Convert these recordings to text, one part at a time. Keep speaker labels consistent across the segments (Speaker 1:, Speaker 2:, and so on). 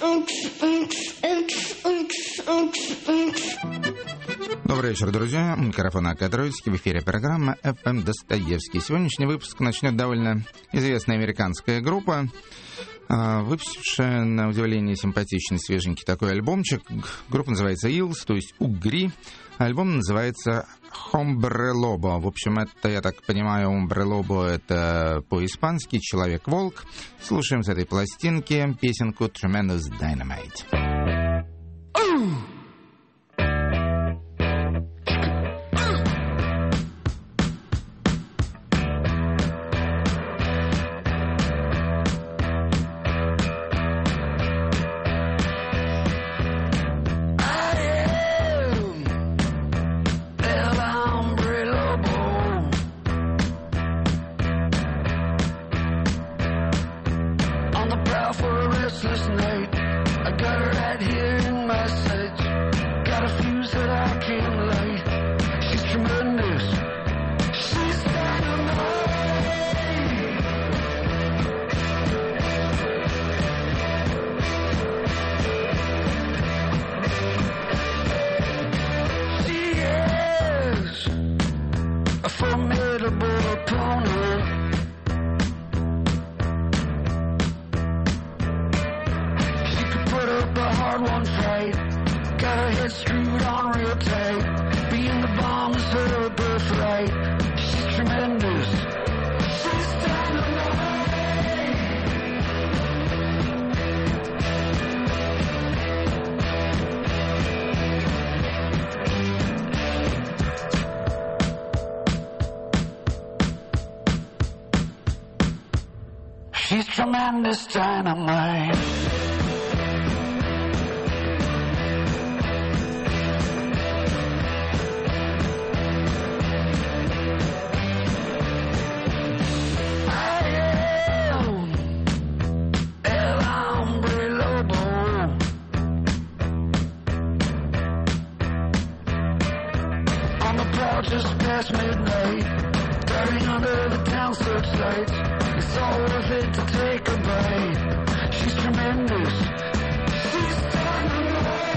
Speaker 1: Добрый вечер, друзья. Микрофон Акадровский. В эфире программа FM Достоевский. Сегодняшний выпуск начнет довольно известная американская группа, выпустившая, на удивление, симпатичный, свеженький такой альбомчик. Группа называется Eels, то есть Угри. Альбом называется Hombre Lobo. В общем, это, я так понимаю, Hombre Lobo — это по-испански «Человек-волк». Слушаем с этой пластинки песенку Tremendous Dynamite.
Speaker 2: She's tremendous dynamite. Just past midnight, darting under the town searchlights. It's all worth it to take a bite. She's tremendous. She's dynamite.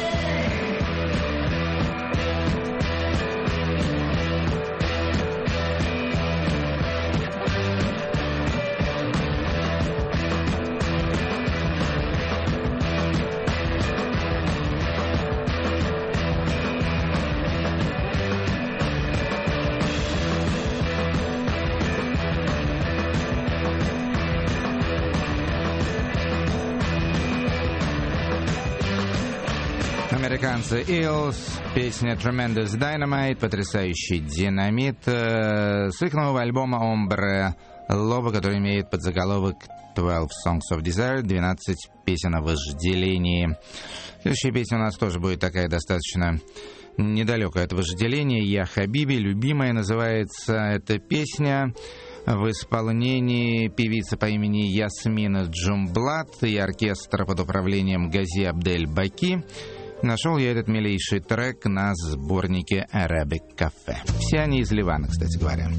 Speaker 1: Американцы Eels, песня Tremendous Dynamite, потрясающий динамит, с их нового альбома Hombre Lobo, который имеет подзаголовок 12 Songs of Desire, 12 песен о вожделении. Следующая песня у нас тоже будет такая достаточно недалекая от вожделения. «Я Хабиби», любимая, называется эта песня в исполнении певицы по имени Ясмина Джумблат и оркестра под управлением Гази Абдель Баки. Нашел я этот милейший трек на сборнике Arabic Cafe. Все они из Ливана, кстати говоря.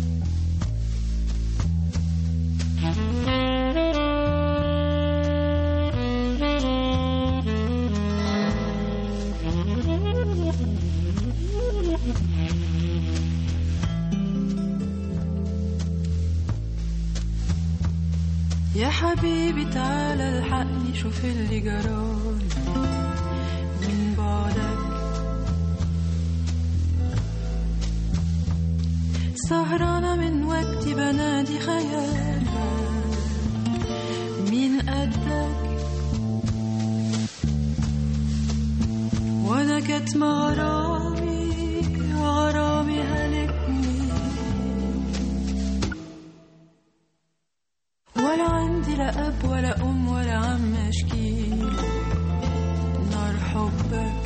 Speaker 3: يا حبيبي تعالى الحقني شوف اللي جرالي من بعدك سهرانة من وقتي بنادي خيالك مين قدك وانا كتم غرامي هلكني ولا عندي لا أب ولا أم ولا عم أشكي نار حبك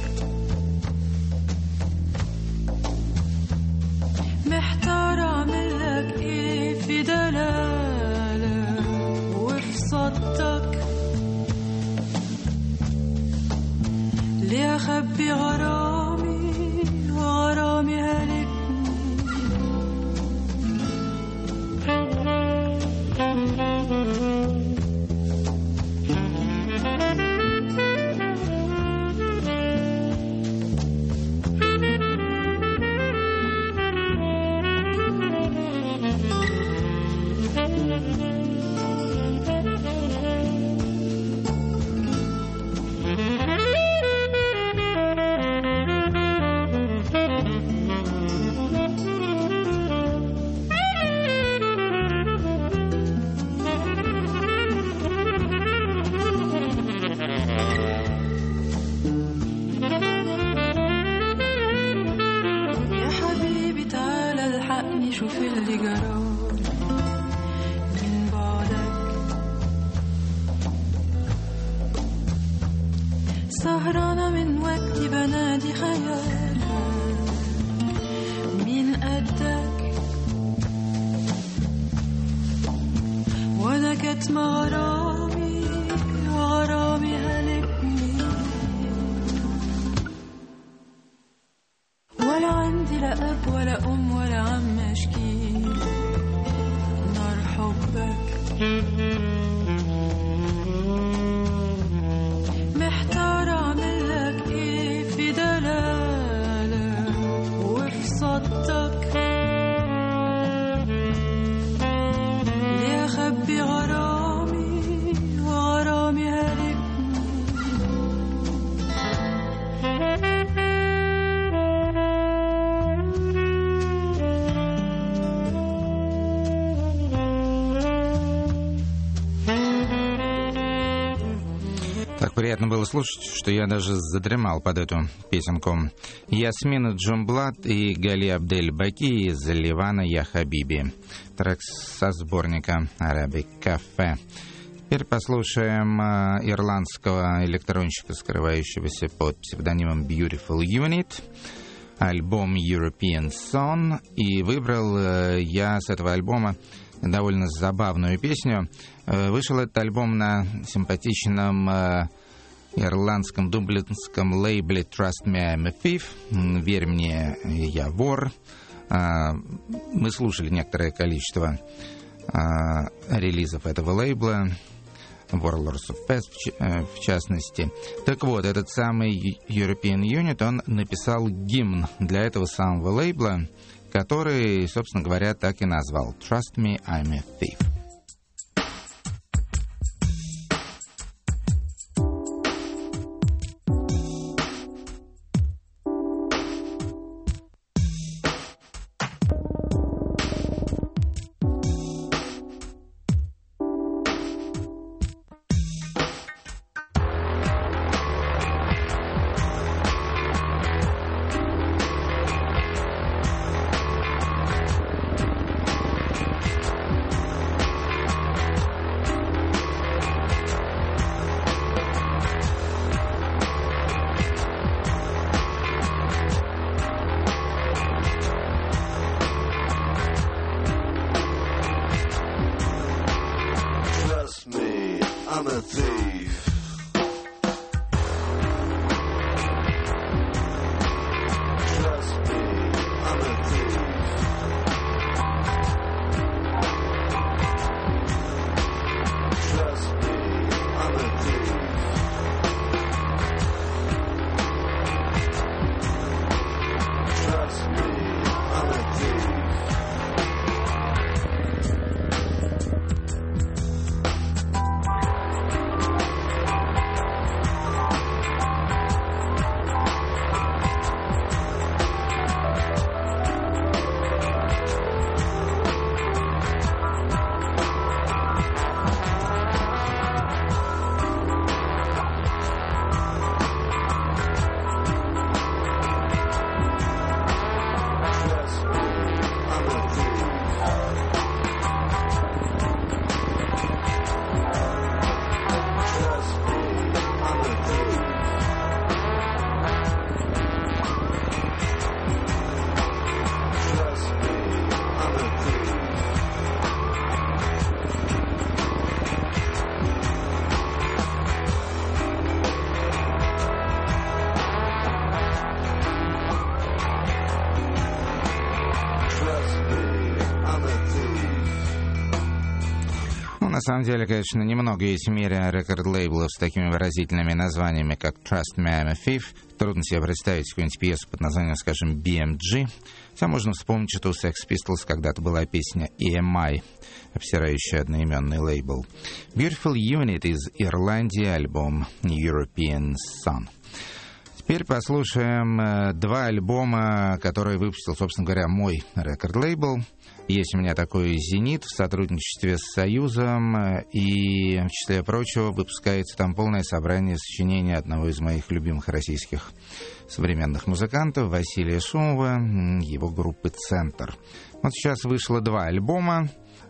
Speaker 3: محتار أعملك إيه في دلالك وفي صدك ليه أخبي غرامي هلكني سهرانة من وقتي بنادي خيالك مين قدك وانا كتم غرامي وغرامي هلكني ولا عندي لا اب ولا ام ولا عم اشكي نار حبك محتار اعملك ايه في دلالك وفي صدك ليه اخبي غرامي وغرامي هلكني
Speaker 1: Так приятно было слушать, что я даже задремал под эту песенку. Ясмина Джумблат и Гали Абдель Баки из Ливана Я Хабиби. Трек со сборника Arabic Cafe. Теперь послушаем ирландского электронщика, скрывающегося под псевдонимом Beautiful Unit, альбом European Song. И выбрал я с этого альбома довольно забавную песню. Вышел этот альбом на симпатичном ирландском дублинском лейбле Trust Me I'm a Thief. Верь мне, я вор. Мы слушали некоторое количество релизов этого лейбла, Warlords of Fest в частности. Так вот, этот самый European Unit, он написал гимн для этого самого лейбла, который, собственно говоря, так и назвал Trust Me I'm a Thief.
Speaker 4: I'm a thief. Trust me, I'm a thief. Trust me, I'm a thief. Trust me, I'm a thief.
Speaker 1: На самом деле, конечно, немного есть в мире рекорд-лейблов с такими выразительными названиями, как Trust Me I'm a Thief. Трудно себе представить какую-нибудь пьесу под названием, скажем, BMG. Хотя можно вспомнить, что у Sex Pistols когда-то была песня EMI, обсирающая одноименный лейбл. Beautiful Unit из Ирландии, альбом European Song. Теперь послушаем два альбома, которые выпустил, собственно говоря, мой рекорд-лейбл. Есть у меня такой «Зенит» в сотрудничестве с «Союзом», и, в числе прочего, выпускается там полное собрание сочинений одного из моих любимых российских современных музыкантов, Василия Шумова, его группы «Центр». Вот сейчас вышло два альбома.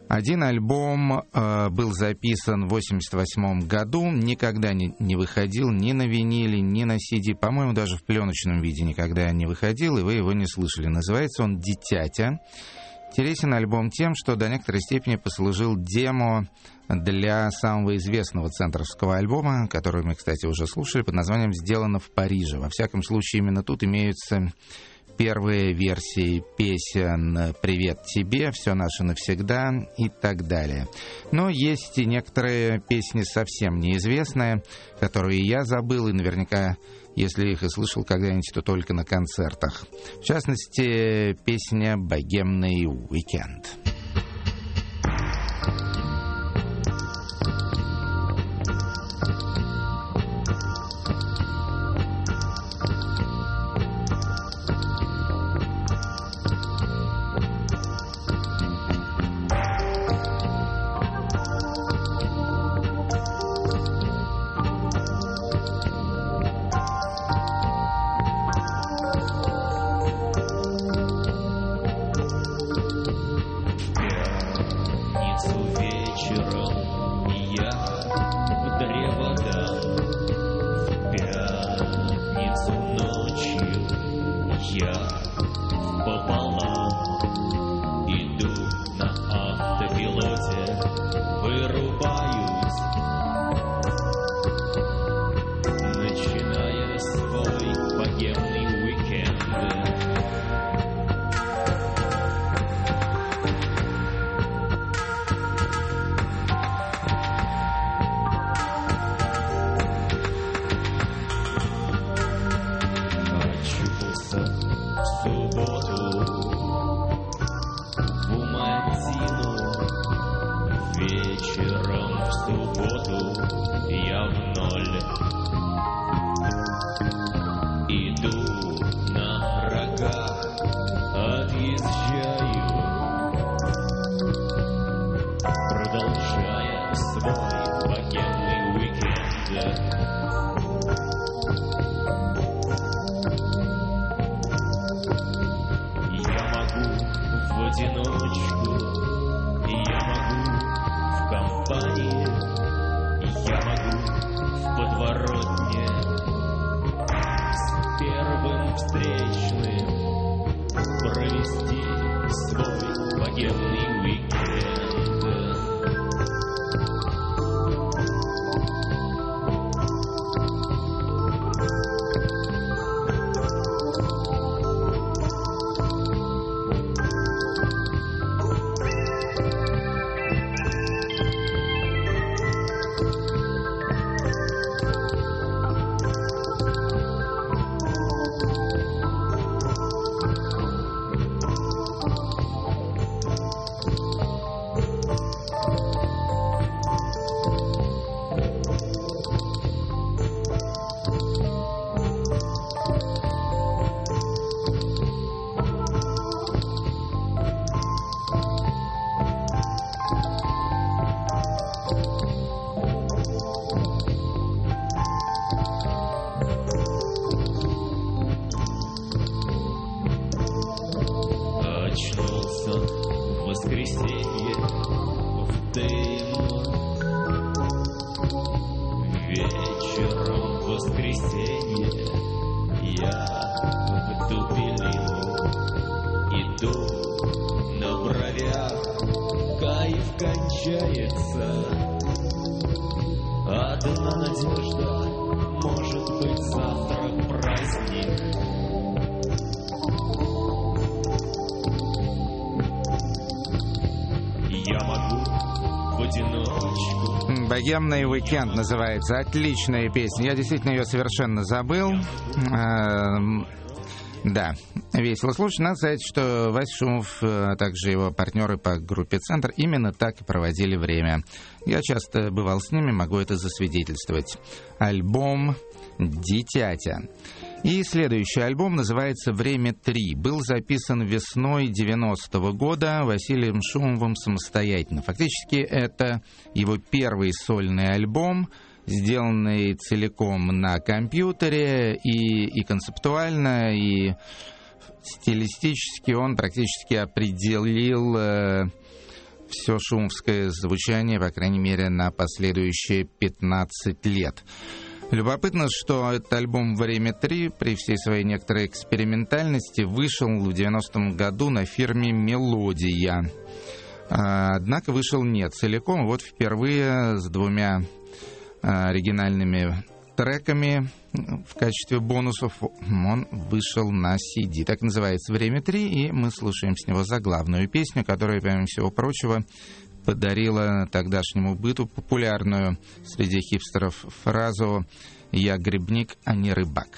Speaker 1: Один альбом был записан в 1988 году, никогда не выходил ни на виниле, ни на CD, по-моему, даже в пленочном виде никогда не выходил, и вы его не слышали. Называется он «Дитятя». Интересен альбом тем, что до некоторой степени послужил демо для самого известного центровского альбома, который мы, кстати, уже слушали, под названием «Сделано в Париже». Во всяком случае, именно тут имеются первые версии песен «Привет тебе», «Все наше навсегда» и так далее. Но есть и некоторые песни совсем неизвестные, которые я забыл, и наверняка, если их и слышал когда-нибудь, то только на концертах. В частности, песня «Богемный уикенд». «Богемный уикенд» называется. Отличная песня. Я действительно ее совершенно забыл. Да, весело слушать. Надо сказать, что Вася Шумов, а также его партнеры по группе «Центр» именно так и проводили время. Я часто бывал с ними, могу это засвидетельствовать. Альбом «Дитятя». И следующий альбом называется «Время 3». Был записан весной 90-го года Василием Шумовым самостоятельно. Фактически это его первый сольный альбом, сделанный целиком на компьютере, и концептуально, и стилистически он практически определил все шумовское звучание, по крайней мере, на последующие 15 лет. Любопытно, что этот альбом «Время 3» при всей своей некоторой экспериментальности вышел в 90-м году на фирме «Мелодия». Однако вышел не целиком. Вот впервые с 2 оригинальными треками в качестве бонусов он вышел на CD. Так называется «Время 3», и мы слушаем с него заглавную песню, которая, помимо всего прочего, подарила тогдашнему быту популярную среди хипстеров фразу «Я грибник, а не рыбак».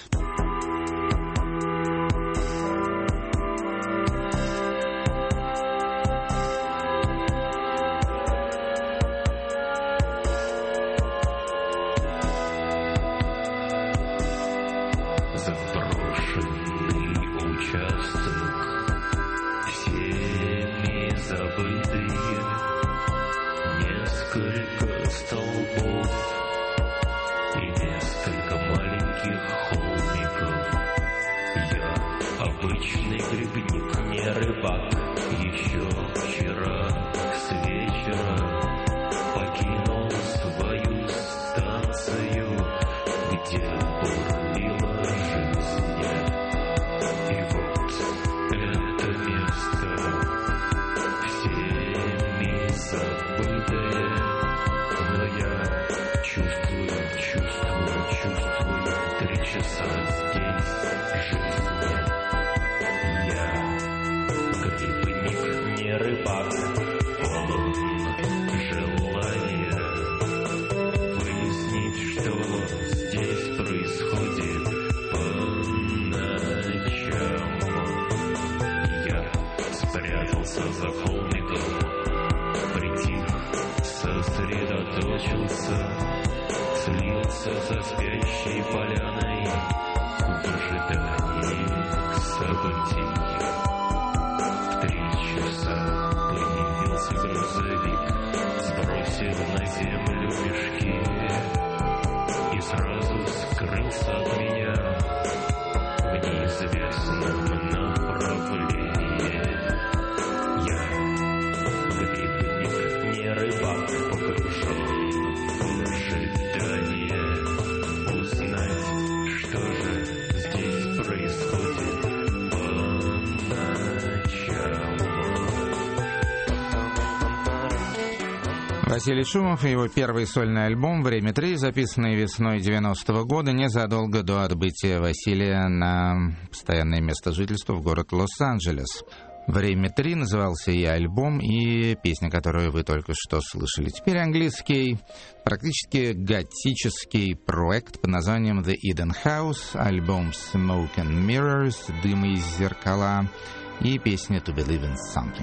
Speaker 1: Василий Шумов и его первый сольный альбом «Время 3», записанный весной 90-го года, незадолго до отбытия Василия на постоянное место жительства в город Лос-Анджелес. «Время 3» назывался и альбом, и песня, которую вы только что слышали. Теперь английский, практически готический проект под названием «The Eden House», альбом «Smoke and Mirrors», «Дым и зеркала», и песня «To Believe in Something».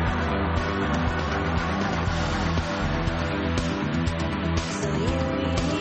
Speaker 5: So here we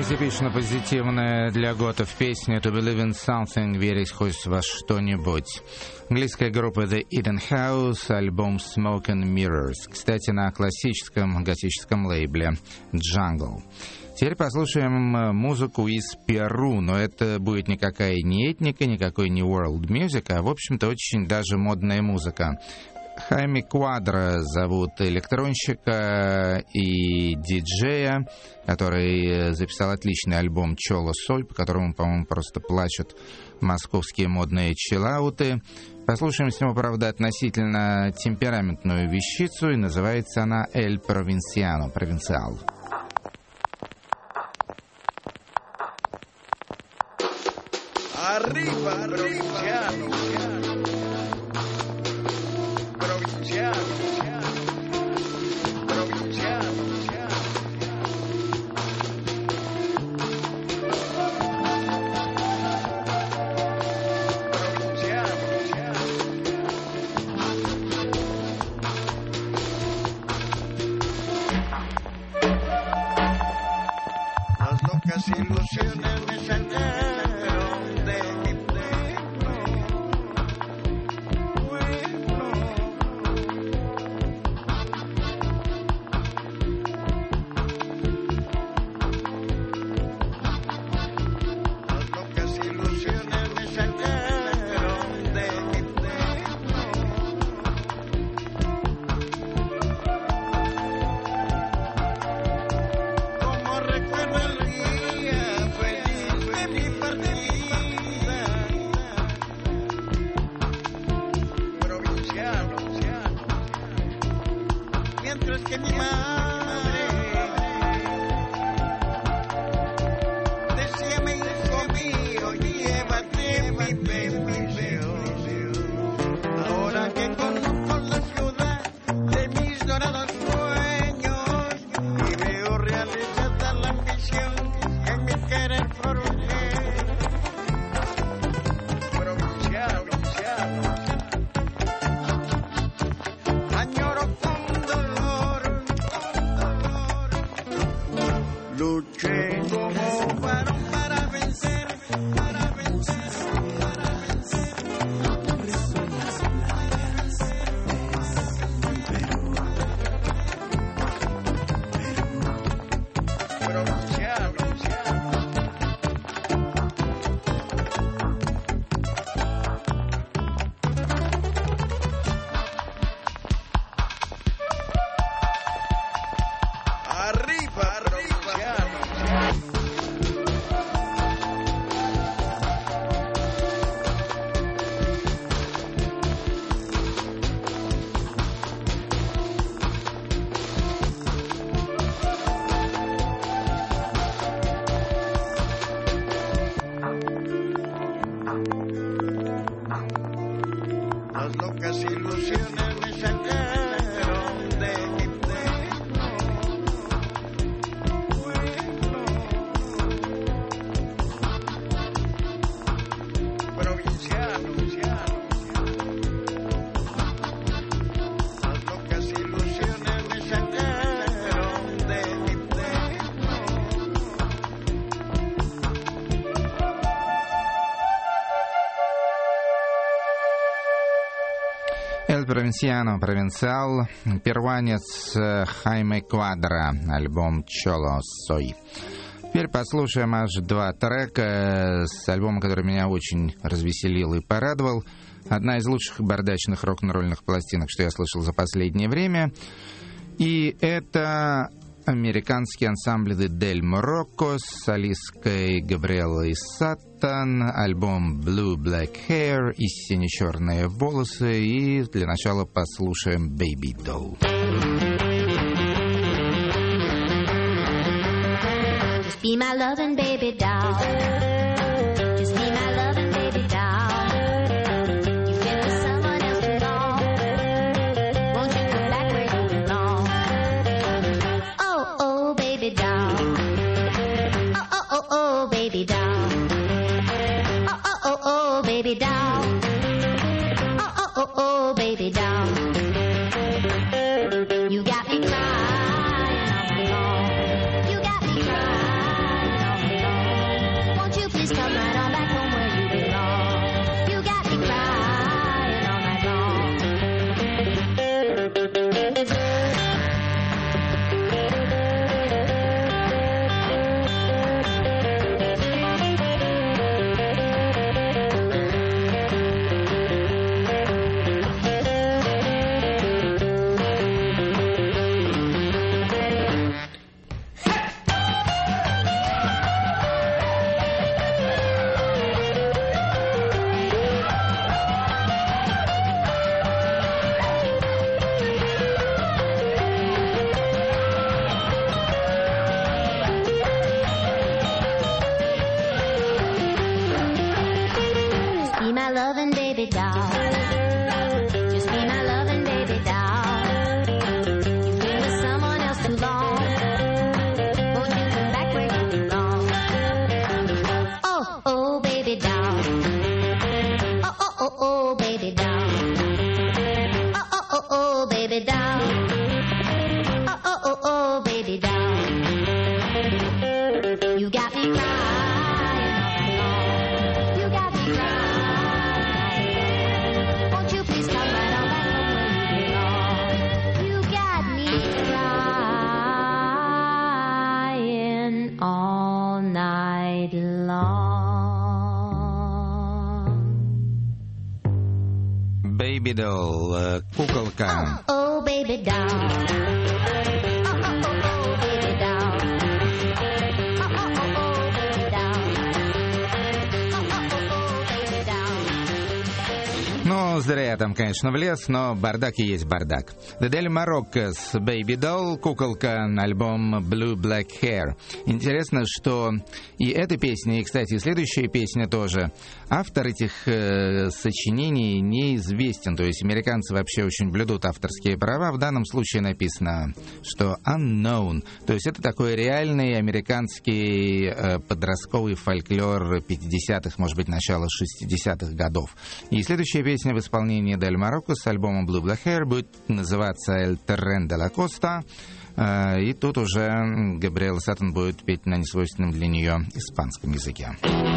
Speaker 1: Типично позитивная для готов песня «To Believe in Something», верить хоть во что-нибудь. Английская группа The Eden House, альбом Smoke and Mirrors. Кстати, на классическом готическом лейбле Jungle. Теперь послушаем музыку из Перу, но это будет никакая не этника, никакой не world music, а, в общем-то, очень даже модная музыка. Хайме Квадро зовут электронщика и диджея, который записал отличный альбом «Чоло Сой», по которому, по-моему, просто плачут московские модные чиллауты. Послушаем с него, правда, относительно темпераментную вещицу, и называется она «Эль Провинсиано», «Провинциал».
Speaker 5: Arriba, provinciano. Las locas ilusiones me sacaron de mi pueblo. Las locas ilusiones me sacaron de mi pueblo. Como recuerdo el día feliz de mi partida, provinciano, mientras que mi madre decíame, hijo mío, llévate mi bendición. Ahora que conozco la ciudad de mis dorados sueños y veo realizada la ambición en mi querer por usted, provinciano, añoro con dolor, luché como varón para vencer, para vencer, para vencer. Provinciano, arriba, provinciano. Las locas ilusiones me sacaron de mi pueblo. Provinciano, las locas ilusiones me sacaron de mi pueblo.
Speaker 1: «Эль Провинсиано», «Провинциал», перуанец Хайме Квадро, альбом «Чоло Сой». Теперь послушаем аж два трека с альбома, который меня очень развеселил и порадовал. Одна из лучших бардачных рок-н-ролльных пластинок, что я слышал за последнее время. И это американский ансамбль The Del Morocco с солисткой Габриэлой Саттон, альбом Blue Black Hair и сине-черные волосы. И для начала послушаем Baby Doll.
Speaker 6: Just be my loving baby doll. Just be my loving baby doll. You fit for someone else too long. Won't you come back where you belong? Oh, oh, baby doll. Oh, oh, oh, oh, baby doll. Oh, oh, oh, oh, baby doll. Oh, oh, oh, oh, baby doll. You got me crying all night long. You got me crying all my loving baby doll. Just be my loving baby doll. You've been with someone else too long. Won't you come back where you belong? Oh, oh, baby doll. Oh, oh, oh, oh, baby doll. Oh, oh, oh, oh, baby doll. Oh, oh, oh, oh, baby doll. You got me crying. You got me crying. Won't you please come right on back home where you belong? You got me crying all night long.
Speaker 1: Baby Doll, куколка.
Speaker 6: Oh, baby doll. Oh, oh, oh, oh, baby doll. Oh, oh, oh, oh, baby doll. Oh, oh, oh, oh, baby doll.
Speaker 1: Ну, зря я там, конечно, влез, но бардак и есть бардак. The Del Marocco's Baby Doll, куколка, альбом Blue Black Hair. Интересно, что и эта песня, и, кстати, и следующая песня тоже, автор этих сочинений неизвестен. То есть американцы вообще очень блюдут авторские права. В данном случае написано, что unknown. То есть это такой реальный американский подростковый фольклор 50-х, может быть, начала 60-х годов. И следующая песня в исполнении Del Marocco с альбома Blue Black Hair будет называться El Tren de la Costa. И тут уже Габриэла Саттон будет петь на несвойственном для нее испанском языке.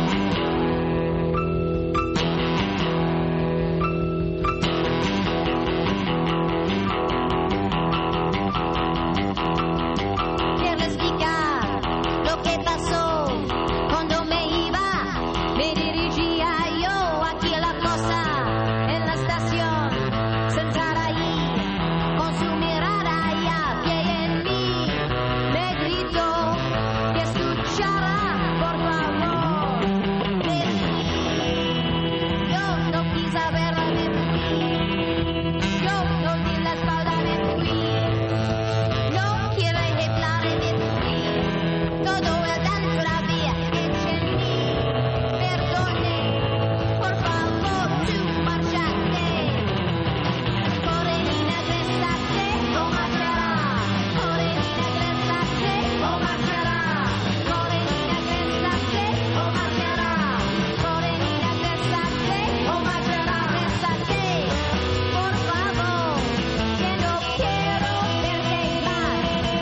Speaker 6: Per explicar lo que pasó cuando me iba, me dirigía yo aquí a la costa, en la estación, sentada allí, con su mirada ya pie en mí, me gritó que escuchara, por favor, me fui. Yo no quise verla, me fui. Yo no di la espalda, me fui. No quiero ejemplar, me fui. Todo el daño la había hecho en mí. Perdone, por favor, tú marchaste. Morenina, crestaste, o marchará. Morenina, crestaste, o marchará. Morenina, crestaste, o marchará. Morenina, crestaste, o marchará. Crestaste, por favor, que no quiero verte más.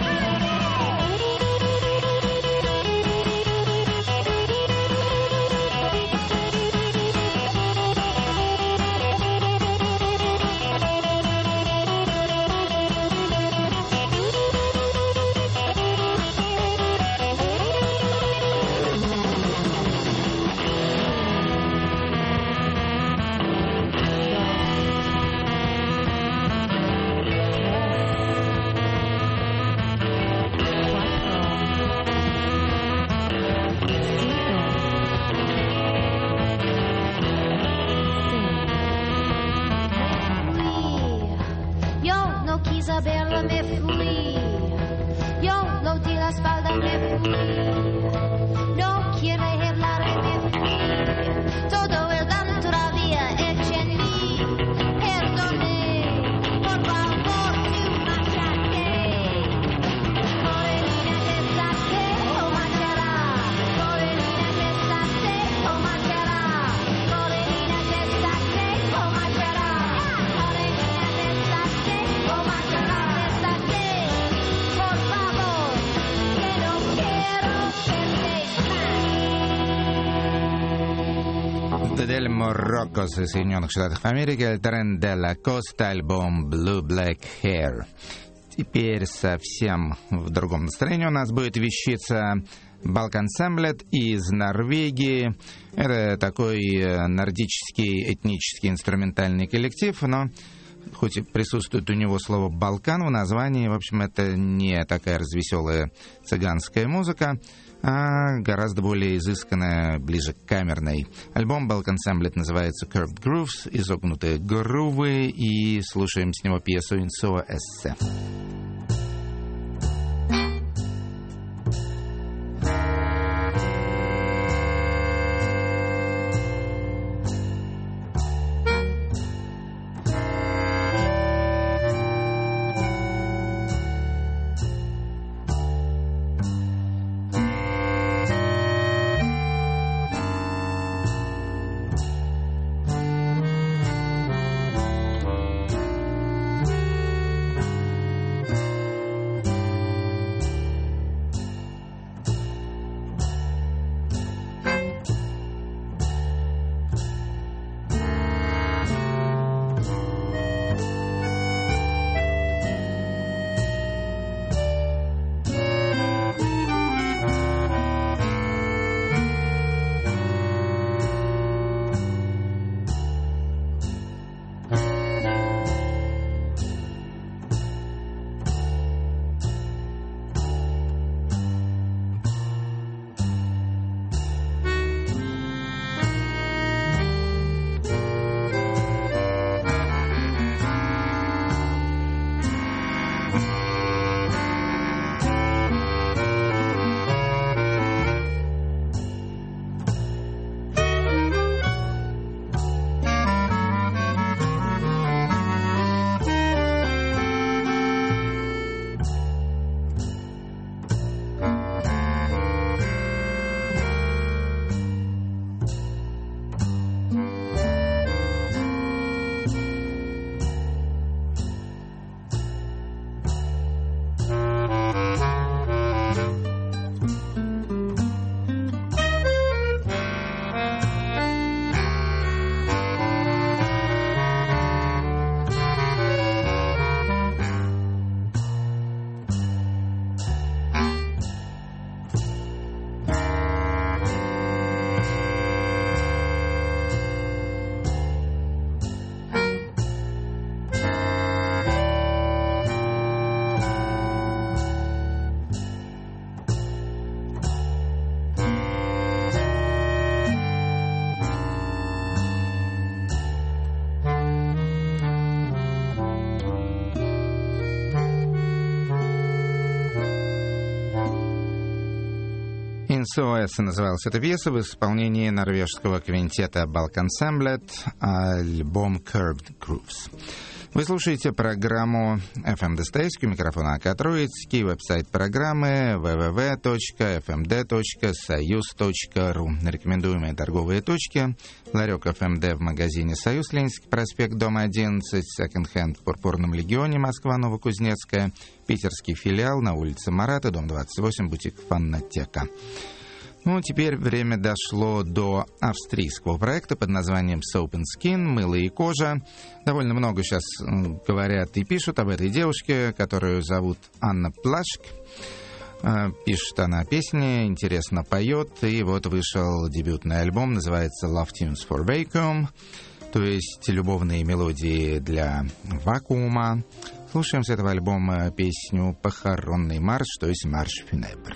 Speaker 6: Yo no quise verla, me fui. Yo no di la espalda, me fui. No quiero hablar, me fui. Todo el daño todavía hecho en mí. Perdone, por favor, tú marchaste. Morenina, crestaste, o marchará. Morenina, crestaste, o marchará. Morenina, crestaste, o marchará. Morenina, crestaste, o marchará. Crestaste, por favor, que no quiero verte más.
Speaker 1: The Del Marocco из Соединенных Штатов Америки, El Tren de la Costa, альбом Blue Black Hair. Теперь совсем в другом настроении у нас будет вещица Balkan Ensemblet из Норвегии. Это такой нордический этнический инструментальный коллектив, но хоть и присутствует у него слово «Балкан» в названии, в общем, это не такая развеселая цыганская музыка, а гораздо более изысканная, ближе к камерной. Альбом Balkan Ensemblet называется «Curved Grooves», изогнутые грувы, и слушаем с него пьесу «In Sua Esse». SOS называлась эта пьеса в исполнении норвежского квинтета Balkansemblet, альбом Curbed Grooves. Вы слушаете программу FM Достоевский, у микрофона Ака Троицкий, веб-сайт программы www.fmd.soyuz.ru. Рекомендуемые торговые точки: ларек FMD в магазине «Союз», Ленинский проспект, дом 11, секонд-хенд в Пурпурном Легионе, Москва, Новокузнецкая, питерский филиал на улице Марата, дом 28, бутик «Фонотека». Ну, теперь время дошло до австрийского проекта под названием Soap and Skin, мыло и кожа. Довольно много сейчас говорят и пишут об этой девушке, которую зовут Анна Плашк. Пишет она песни, интересно поет, и вот вышел дебютный альбом, называется Love Tunes for Vacuum, то есть любовные мелодии для вакуума. Слушаем с этого альбома песню «Похоронный марш», то есть «Марш фюнебр».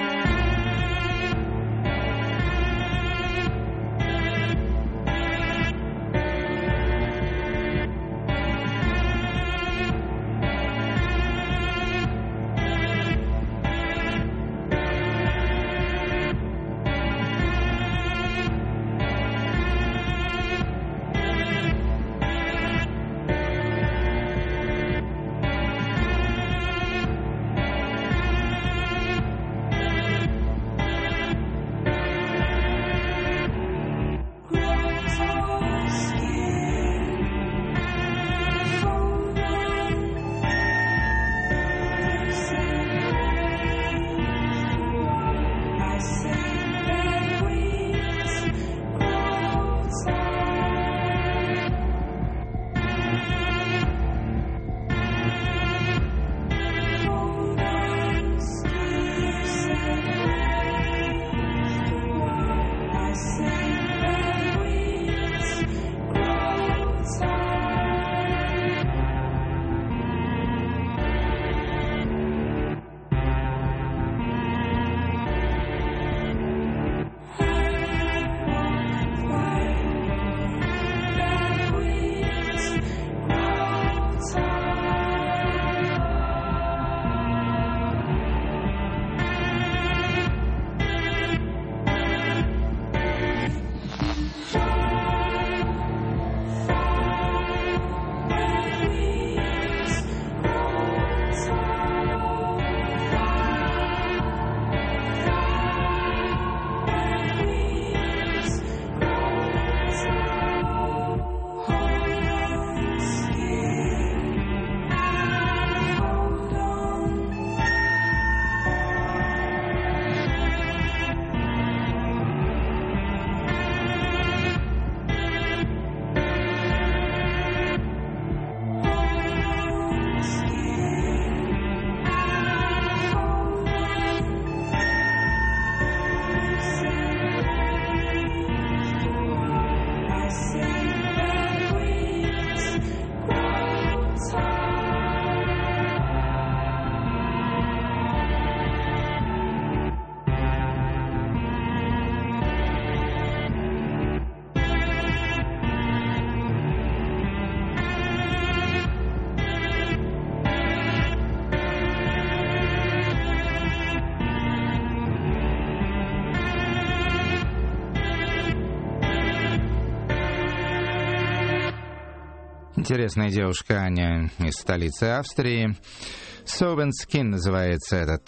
Speaker 1: Интересная девушка Аня из столицы Австрии. Soap and Skin называется этот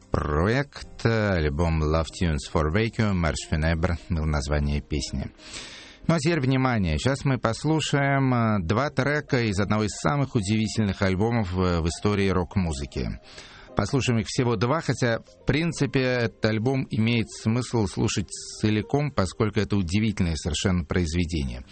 Speaker 1: проект. Альбом Love Tunes for Vacuum, Marche Funèbre, название песни. Ну а теперь внимание, сейчас мы послушаем два трека из одного из самых удивительных альбомов в истории рок-музыки. Послушаем их всего два, хотя, в принципе, этот альбом имеет смысл слушать целиком, поскольку это удивительное совершенно произведение.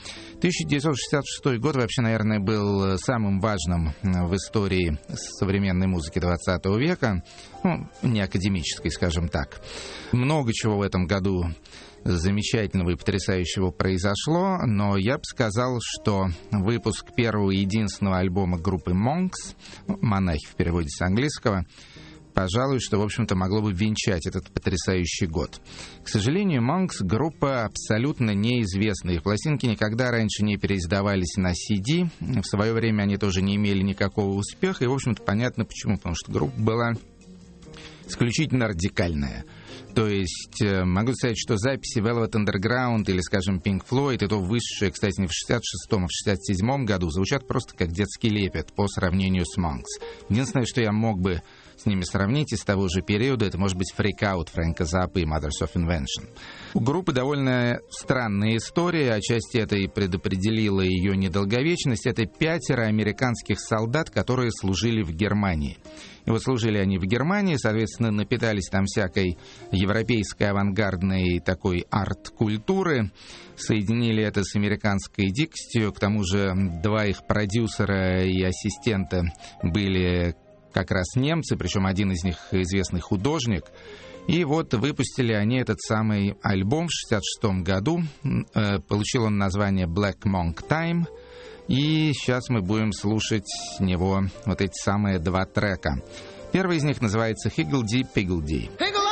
Speaker 1: 1966 год вообще, наверное, был самым важным в истории современной музыки 20 века, ну, не академической, скажем так. Много чего в этом году замечательного и потрясающего произошло, но я бы сказал, что выпуск первого и единственного альбома группы Monks, монахи в переводе с английского, пожалуй, что, в общем-то, могло бы венчать этот потрясающий год. К сожалению, Monks — группа абсолютно неизвестная. Их пластинки никогда раньше не переиздавались на CD. В свое время они тоже не имели никакого успеха. И, в общем-то, понятно почему. Потому что группа была исключительно радикальная. То есть могу сказать, что записи Velvet Underground или, скажем, Pink Floyd, и то высшие, кстати, не в 66-м, а в 67-м году, звучат просто как детский лепет по сравнению с Monks. Единственное, что я мог бы с ними сравнить из того же периода, это может быть Freak Out Фрэнка Заппа и Mothers of Invention. У группы довольно странная история, отчасти это и предопределило ее недолговечность. Это 5 американских солдат, которые служили в Германии. И вот служили они в Германии, соответственно, напитались там всякой европейской авангардной такой арт-культуры, соединили это с американской дикостью, к тому же 2 их продюсера и ассистента были как раз немцы, причем один из них известный художник. И вот выпустили они этот самый альбом в 1966 году. Получил он название Black Monk Time. И сейчас мы будем слушать с него вот эти самые 2 трека. Первый из них называется Higgledy Piggledy.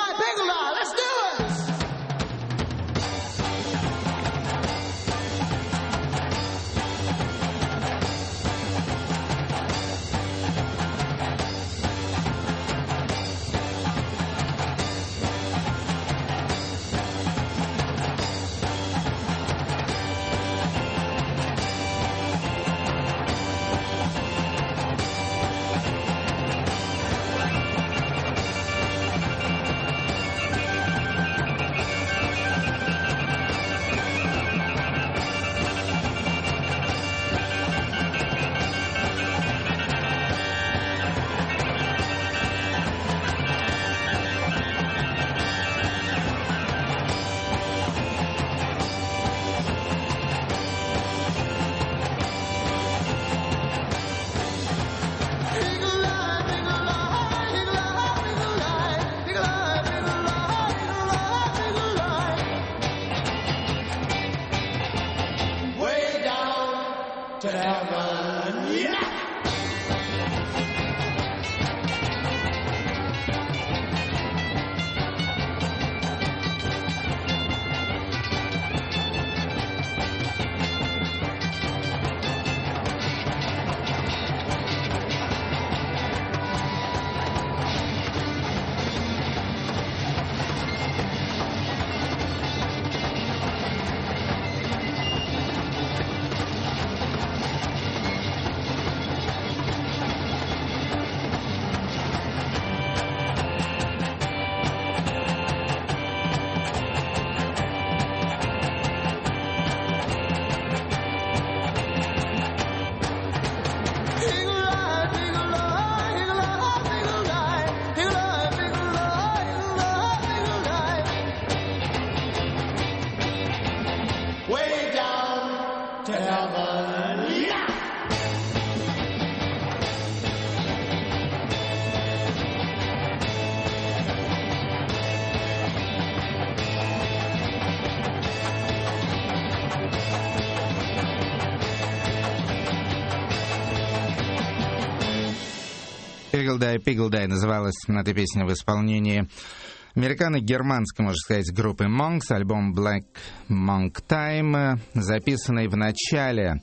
Speaker 1: Piggledy называлась эта песня в исполнении американо-германской, можно сказать, группы Monks, альбом Black Monk Time, записанный в начале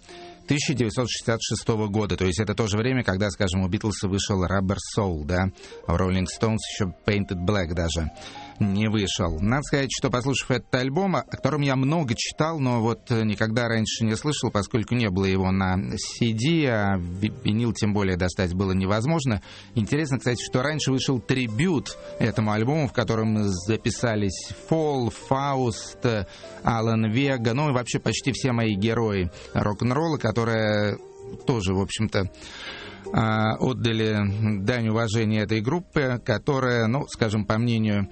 Speaker 1: 1966 года, то есть это то же время, когда, скажем, у Битлз вышел Rubber Soul, да, а у Rolling Stones еще Painted Black даже не вышел. Надо сказать, что, послушав этот альбом, о котором я много читал, но вот никогда раньше не слышал, поскольку не было его на CD, а винил тем более достать было невозможно. Интересно, кстати, что раньше вышел трибют этому альбому, в котором записались Fall, Фауст, Алан Вега, ну и вообще почти все мои герои рок-н-ролла, которые тоже, в общем-то, отдали дань уважения этой группе, которая, ну, скажем, по мнению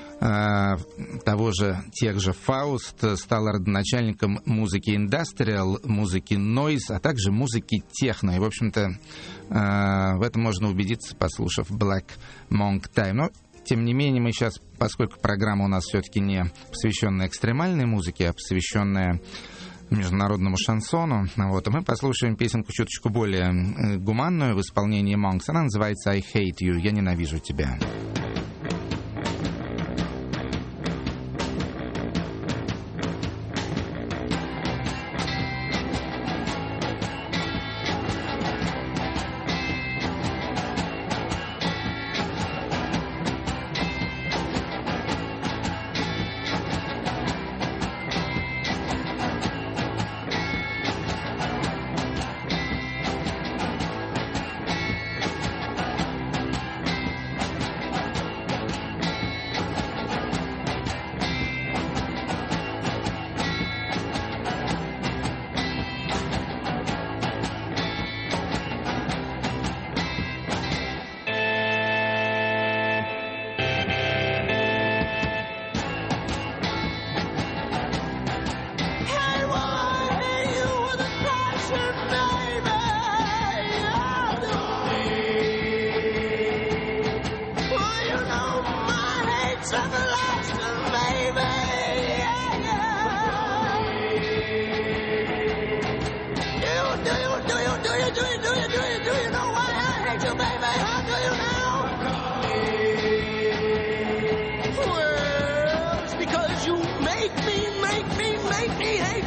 Speaker 1: тех же Фауст, стала родоначальником музыки индастриал, музыки нойз, а также музыки техно. И, в общем-то, в этом можно убедиться, послушав Black Monk Time. Но, тем не менее, мы сейчас, поскольку программа у нас все-таки не посвященная экстремальной музыке, а посвященная международному шансону, вот, мы послушаем песенку чуточку более гуманную в исполнении Monks. Она называется «I Hate You», «Я ненавижу тебя».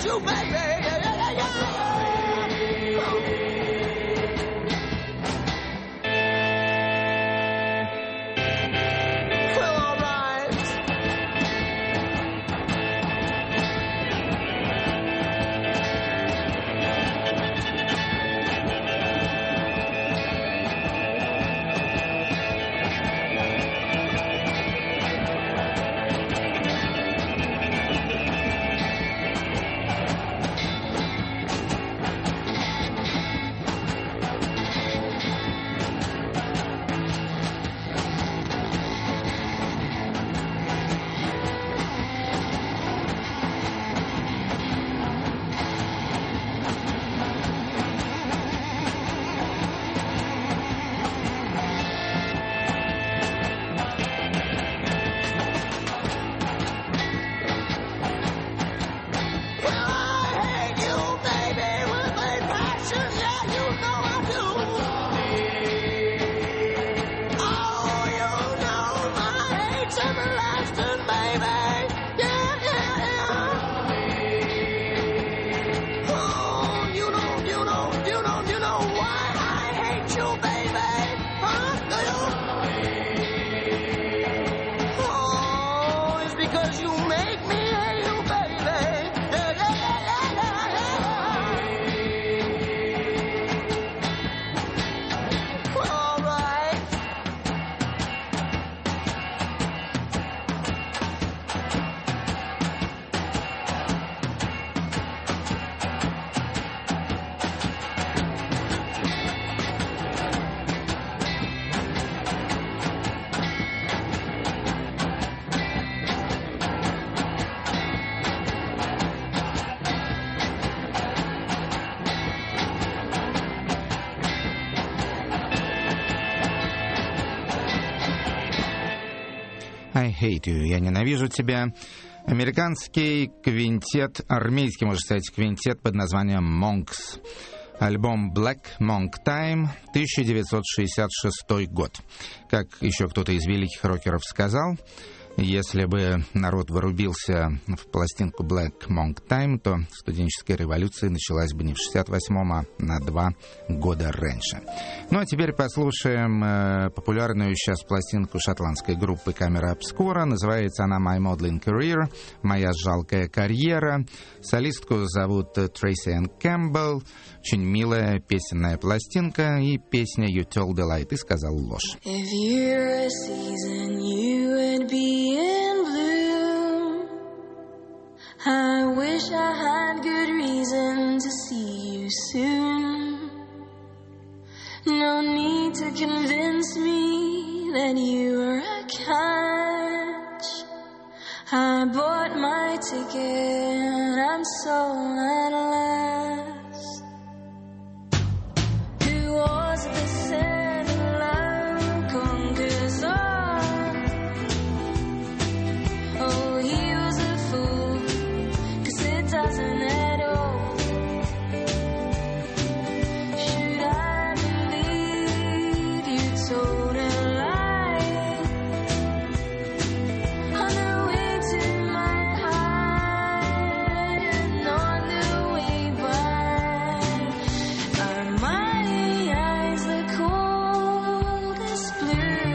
Speaker 5: you, baby. Yeah, yeah, yeah, yeah. Well, all right.
Speaker 1: I hate you, я ненавижу тебя. Американский квинтет, армейский, можно сказать, квинтет под названием Monks. Альбом Black Monk Time, 1966 год. Как еще кто-то из великих рокеров сказал, если бы народ вырубился в пластинку Black Monk Time, то студенческая революция началась бы не в 68-м, а на 2 года раньше. Ну а теперь послушаем популярную сейчас пластинку шотландской группы Камера Обскура. Называется она My Modeling Career, моя жалкая карьера. Солистку зовут Трейси Энн Кэмпбелл. Очень милая песенная пластинка и песня You Told a Lie, ты сказал ложь.
Speaker 3: If you're a season, you would be in bloom. I wish I had good reason to see you soon. No need to convince me that you are a catch. I bought my ticket, I'm so at last. Who was the sad love conquers all? Oh, he was a fool, 'cause it doesn't at all. Should I believe you told a lie? On the way to my heart and on the way by, are my eyes the coldest blue?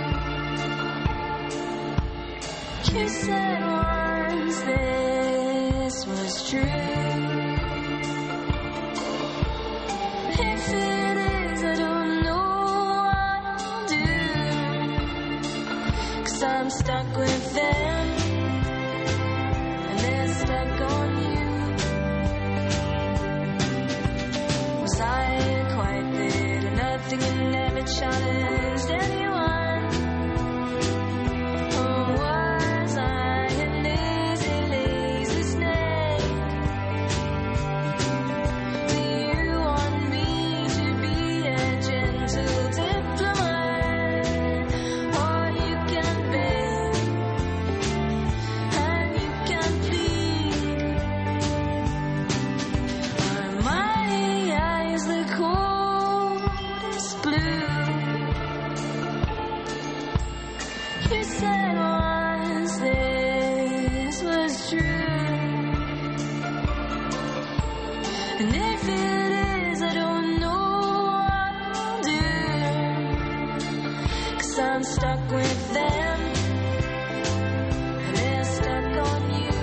Speaker 3: You said once this was true. If it is, I don't know what I'll do, 'cause I'm stuck with them and they're stuck on you. Was I quite there to nothing and never challenged anyone? Or was I a lazy, lazy snake? Do you want me to be a gentle diplomat? Or you can bet And if it is, I don't know what I'll do. 'Cause I'm stuck with them, and they're stuck on you.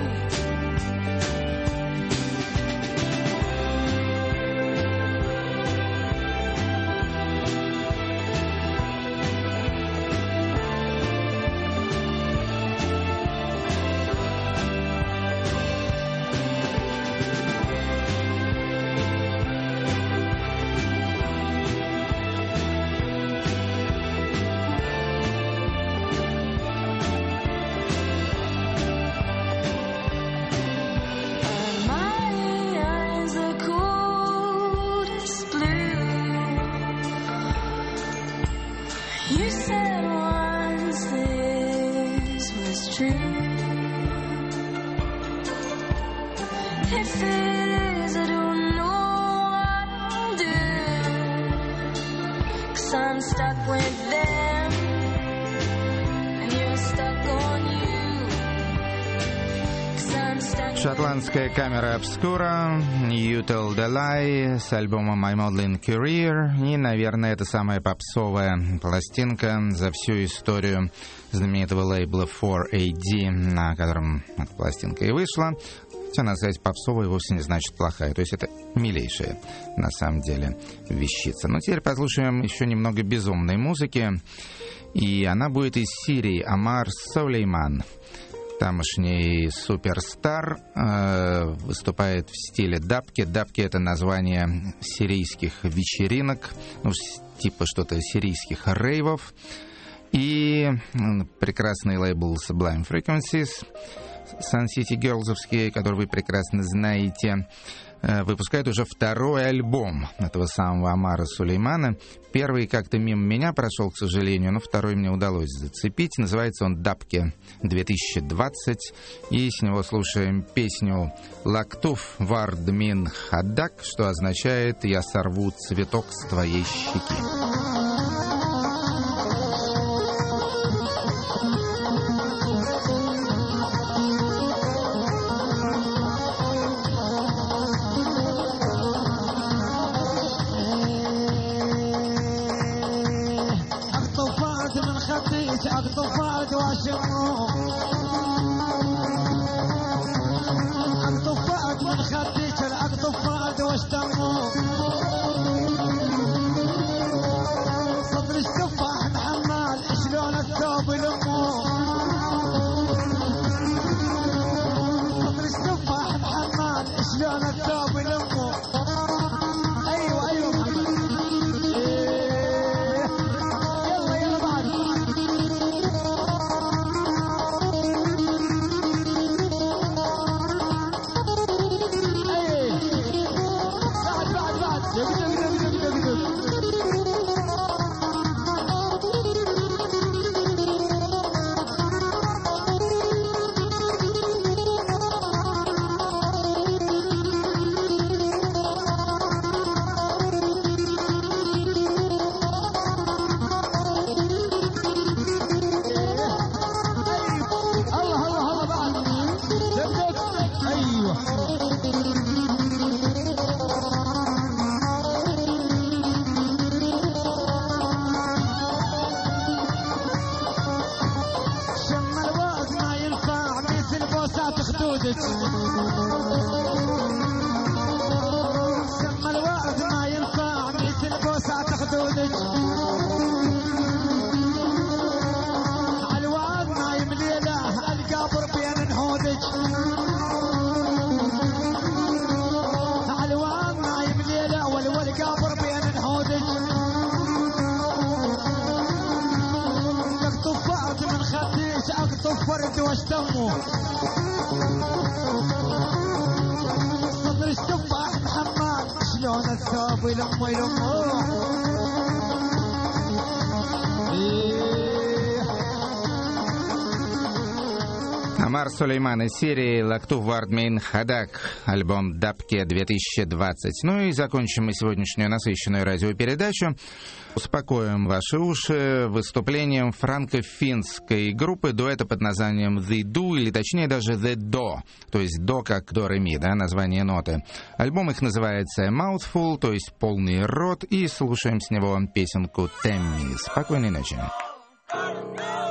Speaker 3: You said once this was true. If it is, I don't know what I'll do. 'Cause I'm stuck with them, and you're stuck on you. 'Cause I'm stuck.
Speaker 1: Шотландская камера Obscura, You Tell the Lie с альбомом My Modeling Career. И, наверное, это самая попсовая пластинка за всю историю знаменитого лейбла 4AD, на котором эта пластинка и вышла. Хотя назвать попсовой вовсе не значит плохая. То есть это милейшая, на самом деле, вещица. Но теперь послушаем еще немного безумной музыки. И она будет из Сирии. Амар Сулейман, тамошний суперстар, выступает в стиле дабки. Дабки — это название сирийских вечеринок, ну, типа что-то сирийских рейвов. И прекрасный лейбл Sublime Frequencies, Sun City Girls'овский, который вы прекрасно знаете, выпускает уже второй альбом этого самого Амара Сулеймана. Первый как-то мимо меня прошел, к сожалению, но второй мне удалось зацепить. Называется он «Дабки 2020». И с него слушаем песню «Лактуф вард мин хадак», что означает «Я сорву цветок с твоей щеки».
Speaker 5: أقطفات واشمه أقطفات من خديك الأقطفات واشتمه صدر التفاح محمال شلون الثوب لمه صدر التفاح محمال شلون الثوب لمه أيوة أيوة سم الوقت ما ينفع مثل بوسعة خدودك عالوعد ما يملي له القبر بين نهودك عالوعد ما يملي له والقبر بين نهودك اقطفات من خديك اقطف ورد واشتمه صدر التفاح محمد شلون الثوب يلمه يلمه
Speaker 1: Амар Сулейман из серии «Лактув Вардмейн Хадак», альбом «Дапке 2020». Ну и закончим мы сегодняшнюю насыщенную радиопередачу. Успокоим ваши уши выступлением франко-финской группы дуэта под названием The Do, или точнее даже The Do, то есть до как до ре ми, да, название ноты. Альбом их называется Mouthful, то есть полный рот, и слушаем с него песенку «Темми». Спокойной ночи.